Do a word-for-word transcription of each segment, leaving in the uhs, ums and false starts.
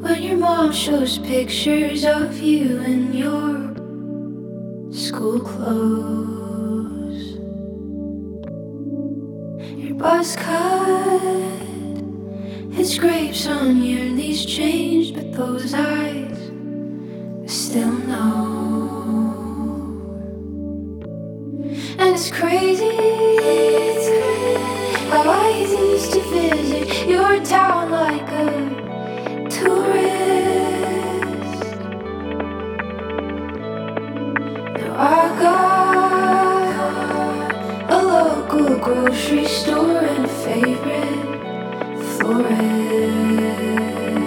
When your mom shows pictures of you in your school clothes, your buzz cut, his grapes on your knees changed, but those eyes still know. And it's crazy how I used to visit your town like a tourist. Now I got a local grocery store and a favorite florist.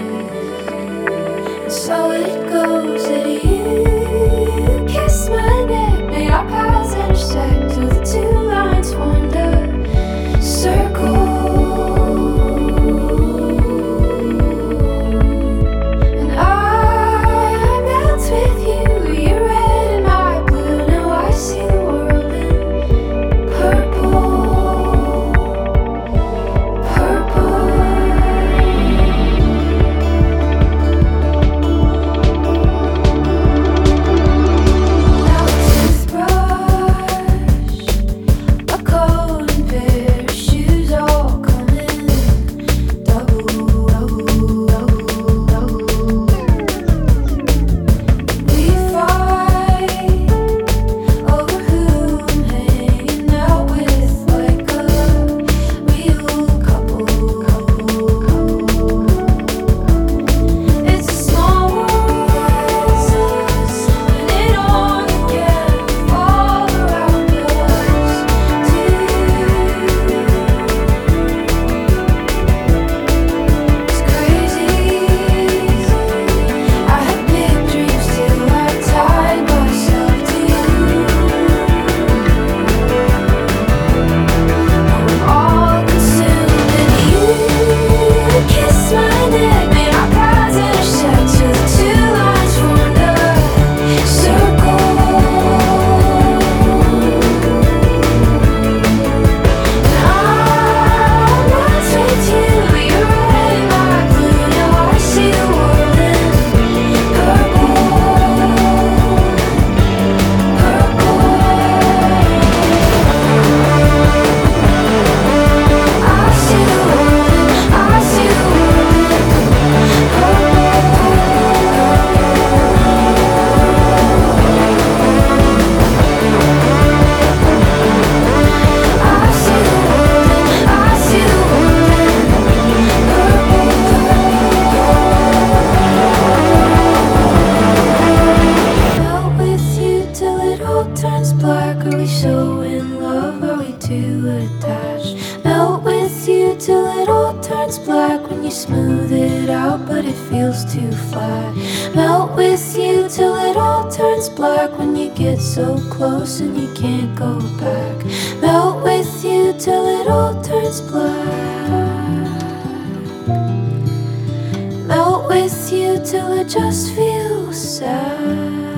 And so it goes that you kiss my neck, made our paths intersect till the two lines formed a circle. So close and you can't go back. Melt with you till it all turns black. Melt with you till it just feels sad.